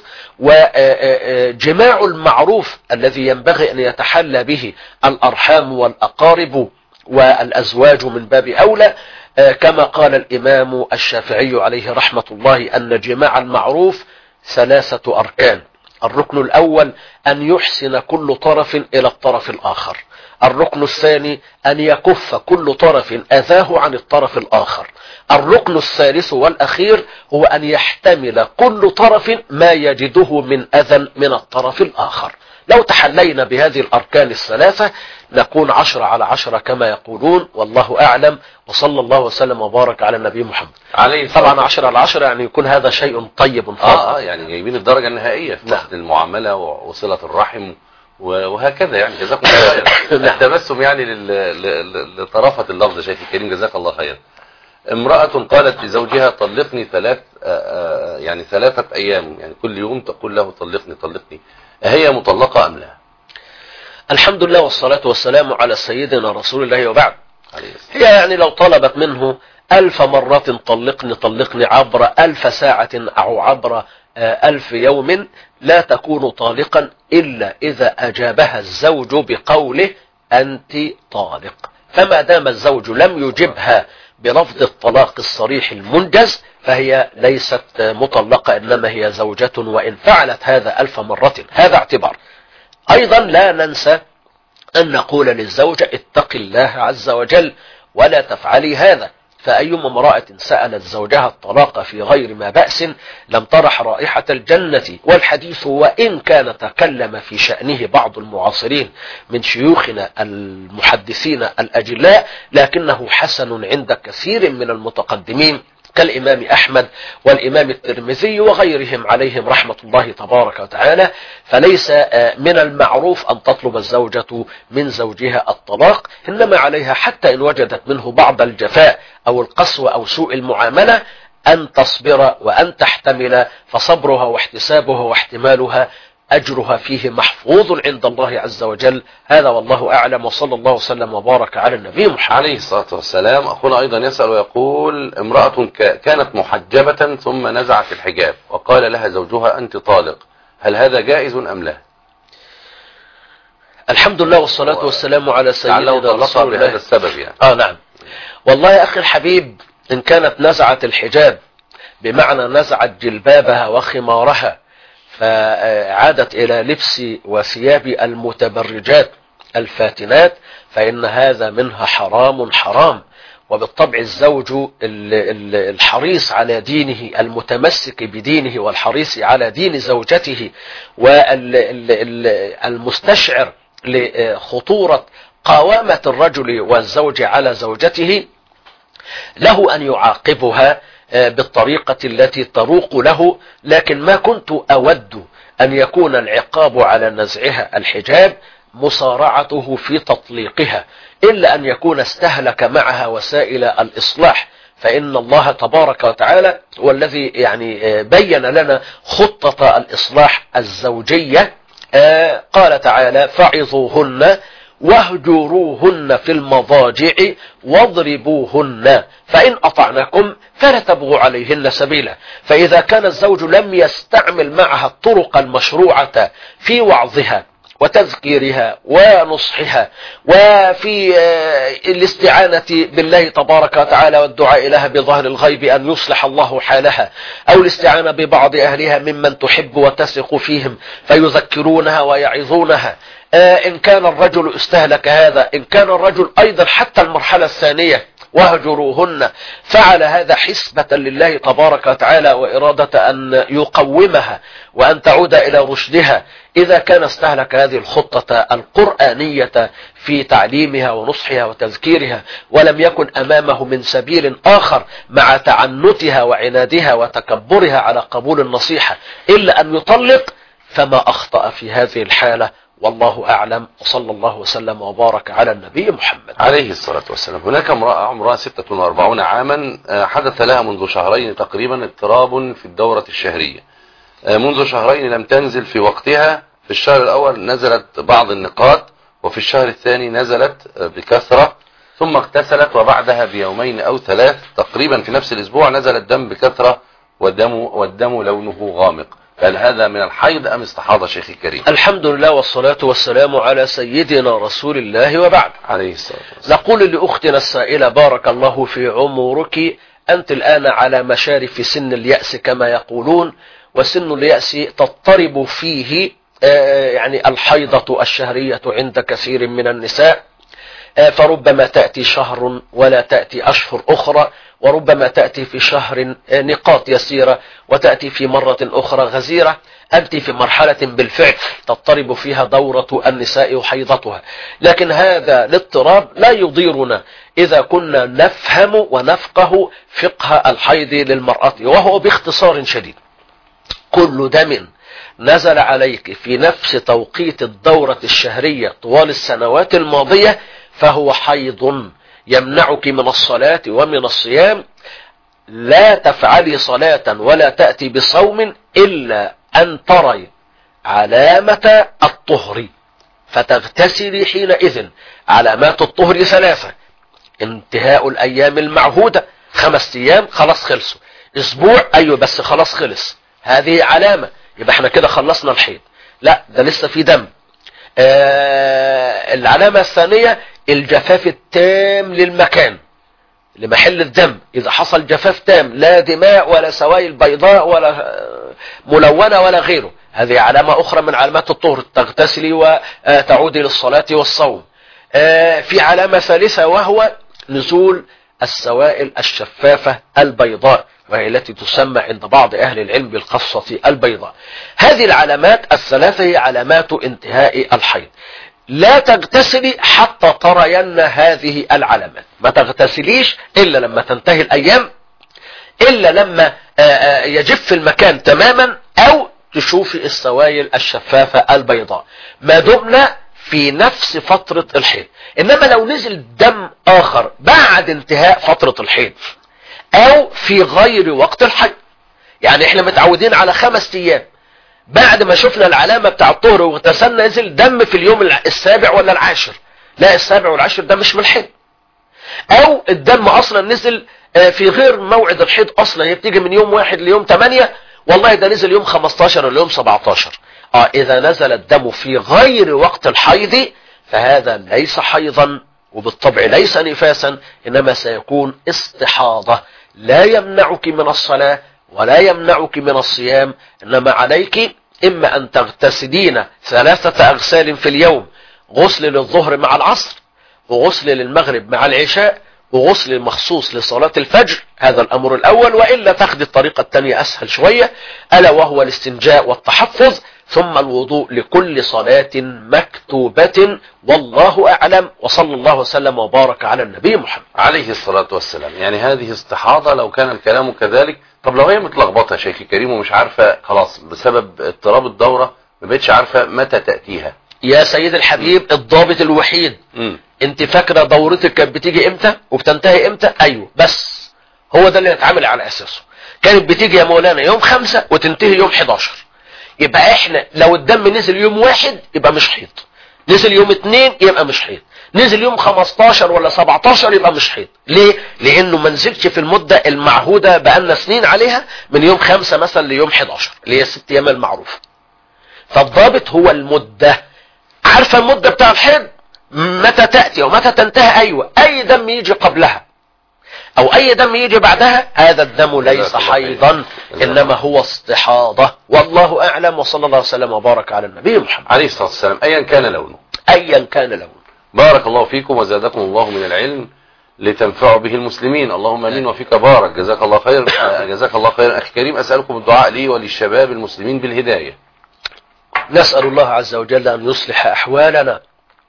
وجماع المعروف الذي ينبغي أن يتحلى به الأرحام والأقارب والأزواج من باب أولى، كما قال الإمام الشافعي عليه رحمة الله أن جماع المعروف 3 أركان. الركن الأول أن يحسن كل طرف إلى الطرف الآخر. الركن الثاني أن يكف كل طرف أذاه عن الطرف الآخر. الركن الثالث والأخير هو أن يحتمل كل طرف ما يجده من أذى من الطرف الآخر. لو تحلينا بهذه الأركان ال3 نكون 10 على 10 كما يقولون، والله أعلم، وصلى الله وسلم وبارك على النبي محمد عليه. طبعا 10 على 10 يعني يكون هذا شيء طيب فاضل. يعني جايبين الدرجة النهائية في حسن المعاملة وصلة الرحم وهكذا. يعني جزاكم الله خير. التبسم يعني لطرافة اللفظ شيخ الكريم، جزاك الله خير. امرأة قالت لزوجها طلقني 3 أيام، يعني كل يوم تقول له طلقني طلقني، هي مطلقة أم لا؟ الحمد لله والصلاة والسلام على سيدنا رسول الله وبعد. هي يعني لو طلبت منه 1000 مرة طلقني طلقني عبر 1000 ساعة أو عبر 1000 يوم لا تكون طالقا إلا إذا أجابها الزوج بقوله أنت طالق. فما دام الزوج لم يجبها بلفظ الطلاق الصريح المنجز فهي ليست مطلقة، إنما هي زوجة وإن فعلت هذا 1000 مرة. هذا اعتبار. أيضا لا ننسى أن نقول للزوجة اتق الله عز وجل ولا تفعلي هذا، فأيما امرأة سألت زوجها الطلاق في غير ما بأس لم ترح رائحة الجنة. والحديث وإن كان تكلم في شأنه بعض المعاصرين من شيوخنا المحدثين الأجلاء، لكنه حسن عند كثير من المتقدمين كالإمام أحمد والإمام الترمذي وغيرهم عليهم رحمة الله تبارك وتعالى. فليس من المعروف أن تطلب الزوجة من زوجها الطلاق، إنما عليها حتى إن وجدت منه بعض الجفاء أو القسوة أو سوء المعاملة أن تصبر وأن تحتمل، فصبرها واحتسابها واحتمالها أجرها فيه محفوظ عند الله عز وجل. هذا والله أعلم، وصلى الله وسلم وبارك على النبي محمد عليه الصلاة والسلام. أخونا أيضا يسأل ويقول امرأة كانت محجبة ثم نزعت الحجاب وقال لها زوجها أنت طالق، هل هذا جائز أم لا؟ الحمد لله والصلاة والسلام على سيدنا رسول الله. بهذا السبب يعني. نعم. والله يا أخي الحبيب، إن كانت نزعت الحجاب بمعنى نزعت جلبابها وخمارها فعادت إلى لبس وثياب المتبرجات الفاتنات فإن هذا منها حرام. وبالطبع الزوج الحريص على دينه المتمسك بدينه والحريص على دين زوجته والمستشعر لخطورة قوامة الرجل والزوج على زوجته له أن يعاقبها بالطريقة التي تروق له. لكن ما كنت أود أن يكون العقاب على نزعها الحجاب مصارعته في تطليقها، إلا أن يكون استهلك معها وسائل الإصلاح، فإن الله تبارك وتعالى والذي يعني بين لنا خطة الإصلاح الزوجية. قال تعالى فعظوهن واهجروهن في المضاجع واضربوهن فإن أطعنكم فلا تبغوا عليهن سبيلا. فإذا كان الزوج لم يستعمل معها الطرق المشروعة في وعظها وتذكيرها ونصحها وفي الاستعانة بالله تبارك وتعالى والدعاء لها بظهر الغيب أن يصلح الله حالها، أو الاستعانة ببعض أهلها ممن تحب وتثق فيهم فيذكرونها ويعظونها، إن كان الرجل استهلك هذا، إن كان الرجل أيضا حتى المرحلة الثانية وهجروهن فعل هذا حسبة لله تبارك وتعالى وإرادة أن يقومها وأن تعود إلى رشدها، إذا كان استهلك هذه الخطة القرآنية في تعليمها ونصحها وتذكيرها ولم يكن أمامه من سبيل آخر مع تعنتها وعنادها وتكبرها على قبول النصيحة إلا أن يطلق، فما أخطأ في هذه الحالة والله أعلم. وصلى الله وسلم وبارك على النبي محمد عليه الصلاة والسلام. هناك امرأة عمرها 46 عاما حدث لها منذ شهرين تقريبا اضطراب في الدورة الشهرية. منذ شهرين لم تنزل في وقتها، في الشهر الأول نزلت بعض النقاط وفي الشهر الثاني نزلت بكثرة، ثم اغتسلت وبعدها بيومين أو 3 تقريبا في نفس الأسبوع نزل الدم بكثرة والدم لونه غامق. هل هذا من الحيض أم استحاضة شيخي الكريم؟ الحمد لله والصلاة والسلام على سيدنا رسول الله وبعد. عليه الصلاة والسلام. نقول لأختنا السائلة بارك الله في عمرك، أنت الآن على مشارف سن اليأس كما يقولون، وسن اليأس تضطرب فيه يعني الحيضة الشهرية عند كثير من النساء، فربما تأتي شهر ولا تأتي أشهر أخرى، وربما تأتي في شهر نقاط يسيرة وتأتي في مرة أخرى غزيرة. أنت في مرحلة بالفعل تضطرب فيها دورة النساء وحيضتها، لكن هذا الاضطراب لا يضيرنا إذا كنا نفهم ونفقه فقه الحيض للمرأة، وهو باختصار شديد كل دم نزل عليك في نفس توقيت الدورة الشهرية طوال السنوات الماضية فهو حيض يمنعك من الصلاة ومن الصيام. لا تفعلي صلاة ولا تأتي بصوم إلا أن تري علامة الطهر فتغتسلي حينئذ. علامات الطهر 3: انتهاء الأيام المعهودة، 5 أيام خلاص خلصوا، أسبوع أيوة بس خلاص خلص، هذه علامة، يبقى احنا كده خلصنا الحيض، لا ده لسه في دم. العلامة الثانية الجفاف التام للمكان، لمحل الدم إذا حصل جفاف تام، لا دماء ولا سوائل بيضاء ولا ملونة ولا غيره، هذه علامة أخرى من علامات الطهر، تغتسلي وتعودي للصلاة والصوم. في علامة ثالثة وهو نزول السوائل الشفافة البيضاء، وهي التي تسمى عند بعض أهل العلم بالقصة البيضاء. هذه العلامات الثلاثة هي علامات انتهاء الحيض. لا تغتسلي حتى ترين هذه العلامات، ما تغتسليش إلا لما تنتهي الأيام، إلا لما يجف المكان تماما، أو تشوفي السوائل الشفافة البيضاء، ما دمنا في نفس فترة الحيض. إنما لو نزل دم آخر بعد انتهاء فترة الحيض أو في غير وقت الحيض، يعني احنا متعودين على 5 أيام، بعد ما شفنا العلامة بتاع الطهر واغتسلنا نزل دم في اليوم 7 ولا 10، لا 7 وال10 ده مش من الحيض، أو الدم أصلا نزل في غير موعد الحيض أصلا، هي بتيجي من يوم 1 ليوم 8، والله ده نزل يوم 15 ولا يوم 17. إذا نزل الدم في غير وقت الحيض فهذا ليس حيضا، وبالطبع ليس نفاسا، إنما سيكون استحاضة، لا يمنعك من الصلاة ولا يمنعك من الصيام، إنما عليك إما أن تغتسلين 3 أغسال في اليوم، غسل للظهر مع العصر، وغسل للمغرب مع العشاء، وغسل مخصوص لصلاة الفجر، هذا الأمر الأول، وإلا تاخد الطريقة الثانية أسهل شوية، ألا وهو الاستنجاء والتحفظ، ثم الوضوء لكل صلاة مكتوبة، والله أعلم، وصلى الله وسلم وبارك على النبي محمد عليه الصلاة والسلام. يعني هذه استحاضة لو كان الكلام كذلك. طب لو هي متلخبطة يا شيخي كريم ومش عارفة خلاص بسبب اضطراب الدورة ما بقتش عارفة متى تأتيها؟ يا سيد الحبيب الضابط الوحيد، انت فاكرة دورتك كانت بتيجي امتى وبتنتهي امتى؟ ايوه، بس هو ده اللي نتعامل على اساسه. كانت بتيجي يا مولانا يوم 5 وتنتهي يوم 11، يبقى احنا لو الدم نزل يوم 1 يبقى مش حيض، نزل يوم 2 يبقى مش حيض، نزل يوم 15 ولا 17 يبقى مش حيض. ليه؟ لانه ما نزلش في المدة المعهودة بقالنا سنين عليها، من يوم 5 مثلا ليوم 11 اللي هي 6 ايام المعروفة. فالضابط هو المدة. عارفة المدة بتاع الحيض متى تأتي ومتى تنتهي؟ ايوه، اي دم يجي قبلها او اي دم يجي بعدها هذا الدم ليس حيضا، انما هو استحاضة، والله اعلم، وصلى الله وسلم وبارك على النبي محمد عليه الصلاة والسلام، ايا كان لونه. ايا كان لونه. بارك الله فيكم وزادكم الله من العلم لتنفعوا به المسلمين، اللهم امين وفيك بارك. جزاك الله خير. جزاك الله خير اخي كريم. اسألكم الدعاء لي وللشباب المسلمين بالهداية. نسأل الله عز وجل ان يصلح احوالنا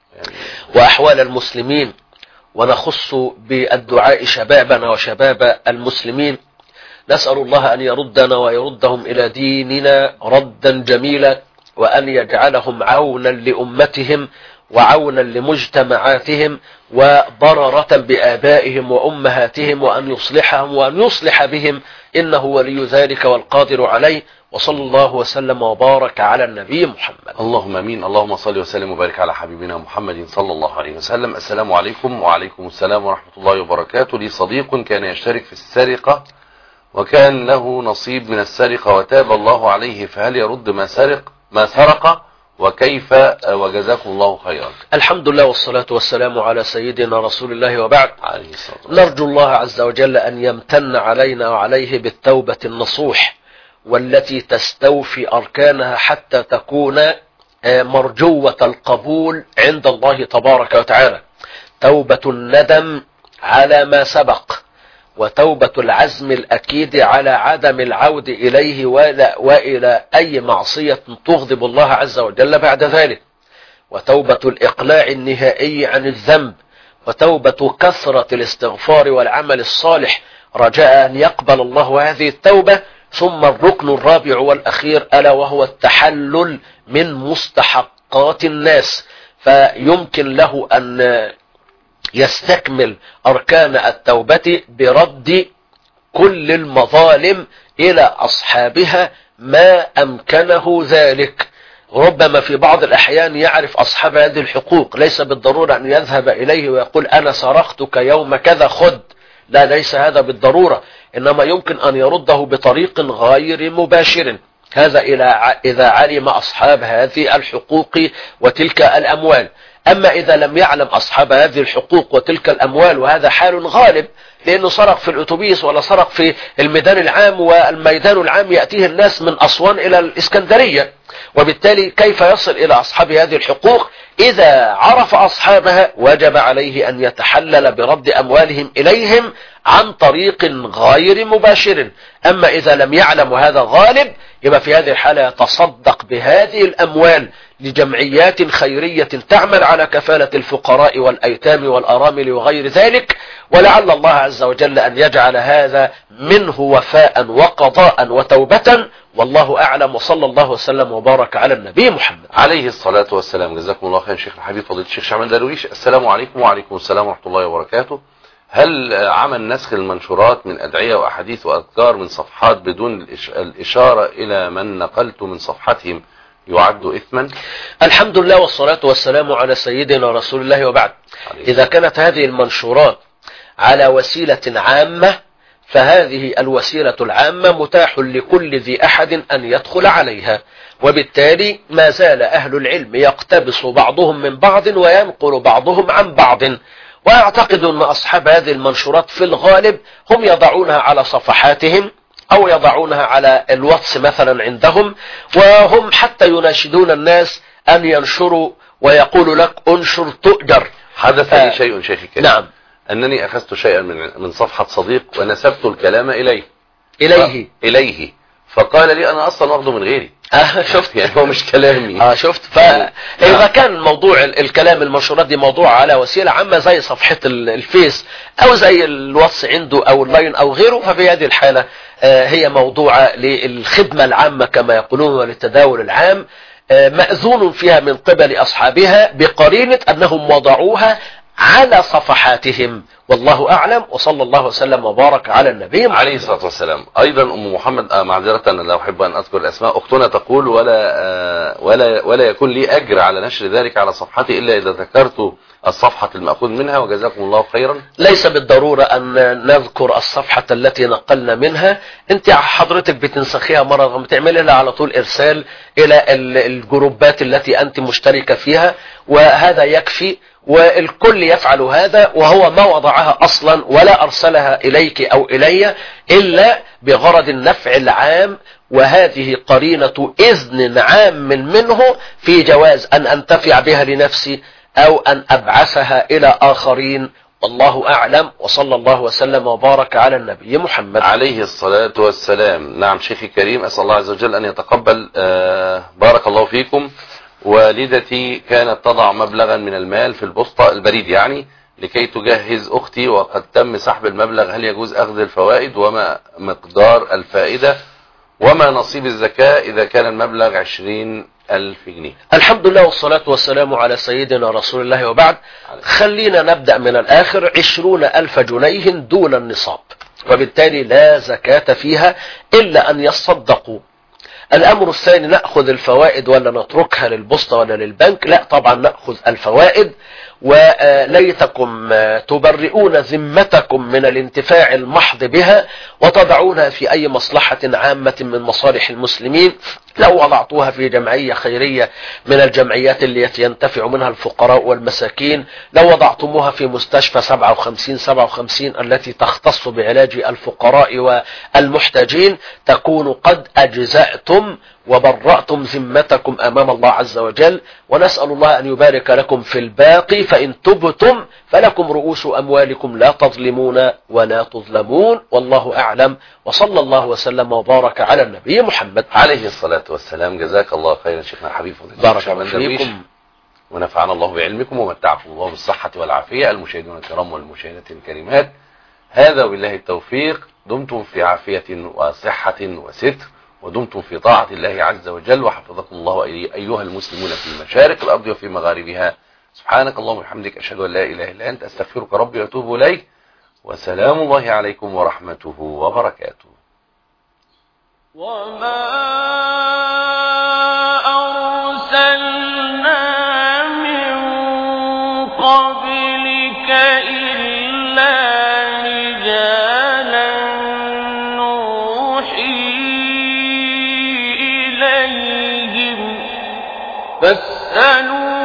واحوال المسلمين، ونخص بالدعاء شبابنا وشباب المسلمين. نسأل الله أن يردنا ويردهم إلى ديننا ردا جميلا، وأن يجعلهم عونا لأمتهم وعونا لمجتمعاتهم وضررة بآبائهم وأمهاتهم، وأن يصلحهم وأن يصلح بهم، إنه ولي ذلك والقادر عليه. وصلى الله وسلم وبارك على النبي محمد. اللهم امين. اللهم صل وسلم وبارك على حبيبنا محمد صلى الله عليه وسلم. السلام عليكم. وعليكم السلام ورحمة الله وبركاته. لي صديق كان يشترك في السرقة وكان له نصيب من السرقة وتاب الله عليه، فهل يرد ما سرق وكيف؟ وجزاكم الله خيرا. الحمد لله والصلاة والسلام على سيدنا رسول الله، وبعد. نرجو الله عز وجل أن يمتن علينا وعليه بالتوبة النصوح، والتي تستوفي أركانها حتى تكون مرجوة القبول عند الله تبارك وتعالى. توبة الندم على ما سبق، وتوبة العزم الأكيد على عدم العود إليه وإلى أي معصية تغضب الله عز وجل بعد ذلك، وتوبة الإقلاع النهائي عن الذنب، وتوبة كثرة الاستغفار والعمل الصالح رجاء أن يقبل الله هذه التوبة. ثم الركن الرابع والأخير ألا وهو التحلل من مستحقات الناس، فيمكن له أن يستكمل أركان التوبة برد كل المظالم إلى أصحابها ما أمكنه ذلك. ربما في بعض الأحيان يعرف أصحاب هذه الحقوق، ليس بالضرورة أن يذهب إليه ويقول أنا سرقتك يوم كذا خذ، لا، ليس هذا بالضرورة، إنما يمكن أن يرده بطريق غير مباشر، هذا إذا علم أصحاب هذه الحقوق وتلك الأموال. أما إذا لم يعلم أصحاب هذه الحقوق وتلك الأموال، وهذا حال غالب، لأنه سرق في الأتوبيس ولا سرق في الميدان العام، والميدان العام يأتيه الناس من أسوان إلى الإسكندرية، وبالتالي كيف يصل إلى أصحاب هذه الحقوق؟ إذا عرف أصحابها وجب عليه أن يتحلل برد أموالهم إليهم عن طريق غير مباشر. أما إذا لم يعلم هذا غالب، يبقى في هذه الحالة يتصدق بهذه الأموال لجمعيات خيرية تعمل على كفالة الفقراء والأيتام والأرامل وغير ذلك، ولعل الله عز وجل أن يجعل هذا منه وفاء وقضاء وتوبة، والله أعلم. وصلى الله وسلم وبارك على النبي محمد عليه الصلاة والسلام. جزاكم الله خير شيخ الحبيب فضيلة الشيخ شعبان درويش. السلام عليكم. وعليكم السلام ورحمة الله وبركاته. هل عمل نسخ المنشورات من أدعية وأحاديث وأذكار من صفحات بدون الإشارة إلى من نقلت من صفحتهم يعد إثما؟ الحمد لله والصلاة والسلام على سيدنا رسول الله، وبعد. إذا كانت هذه المنشورات على وسيلة عامة، فهذه الوسيلة العامة متاح لكل ذي أحد أن يدخل عليها، وبالتالي ما زال أهل العلم يقتبس بعضهم من بعض وينقل بعضهم عن بعض. وأعتقد أن أصحاب هذه المنشورات في الغالب هم يضعونها على صفحاتهم أو يضعونها على الواتس مثلا عندهم، وهم حتى يناشدون الناس أن ينشروا، ويقول لك انشر تؤجر. حدث لي شيء شيخ الكريم، نعم، أنني أخذت شيئا من صفحة صديق ونسبت الكلام إليه فقال لي أنا أصلا واخده من غيري. شفت يعني هو مش كلامي. شفت. فإذا كان موضوع الكلام المنشورات دي موضوع على وسيلة عامة زي صفحة الفيس أو زي الواتس عنده أو اللاين أو غيره، ففي هذه الحالة هي موضوعة للخدمة العامة كما يقولون وللتداول العام، مأذون فيها من قبل أصحابها بقرينة أنهم وضعوها على صفحاتهم، والله أعلم. وصلى الله وسلم وبارك على النبي عليه الصلاة والسلام. أيضا أم محمد، معذرة أنا لا أحب أن أذكر الأسماء، أختنا تقول ولا يكون لي أجر على نشر ذلك على صفحتي إلا إذا ذكرت الصفحة المأخوذ منها، وجزاكم الله خيرا. ليس بالضرورة أن نذكر الصفحة التي نقلنا منها، أنت حضرتك بتنسخيها مرة بتعمل لها على طول إرسال إلى الجروبات التي أنت مشتركة فيها، وهذا يكفي، والكل يفعل هذا، وهو ما وضعها أصلا ولا أرسلها إليك أو إلي إلا بغرض النفع العام، وهذه قرينة إذن عام منه في جواز أن أنتفع بها لنفسي أو أن أبعثها إلى آخرين، والله أعلم. وصلى الله وسلم وبارك على النبي محمد عليه الصلاة والسلام. نعم شيخي الكريم، أسأل الله عز وجل أن يتقبل. بارك الله فيكم. والدتي كانت تضع مبلغا من المال في البوسطة البريد يعني لكي تجهز أختي، وقد تم سحب المبلغ، هل يجوز أخذ الفوائد؟ وما مقدار الفائدة؟ وما نصيب الزكاة إذا كان المبلغ 20,000 جنيه؟ الحمد لله والصلاة والسلام على سيدنا رسول الله، وبعد. خلينا نبدأ من الآخر. 20,000 جنيه دون النصاب، وبالتالي لا زكاة فيها إلا أن يصدقوا. الأمر الثاني، نأخذ الفوائد ولا نتركها للبوسطة ولا للبنك؟ لا طبعا نأخذ الفوائد، وليتكم تبرئون ذمتكم من الانتفاع المحض بها وتضعونها في أي مصلحة عامة من مصالح المسلمين. لو وضعتوها في جمعية خيرية من الجمعيات التي ينتفع منها الفقراء والمساكين، لو وضعتموها في مستشفى 57 التي تختص بعلاج الفقراء والمحتاجين، تكون قد أجزأتم وبرأتم ذمتكم أمام الله عز وجل. ونسأل الله أن يبارك لكم في الباقي، فإن تبتم فلكم رؤوس أموالكم لا تظلمون ولا تظلمون، والله أعلم. وصلى الله وسلم وبارك على النبي محمد عليه الصلاة والسلام. جزاك الله خيرا شيخنا الحبيب بارك الله فيكم، ونفعنا الله بعلمكم ومتعكم الله بالصحة والعافية. المشاهدون الكرام والمشاهدات الكريمات، هذا وبالله التوفيق. دمتم في عافية وصحة وستر، ودمتم في طاعة الله عز وجل، وحفظكم الله أيها المسلمون في مشارق الأرض وفي مغاربها. سبحانك اللهم وبحمدك، أشهد أن لا إله إلا أنت، أستغفرك ربي وأتوب إليك. وسلام الله عليكم ورحمته وبركاته. وما أرسلنا من قبلك إلا رجالا نوحي إليهم فاسألوا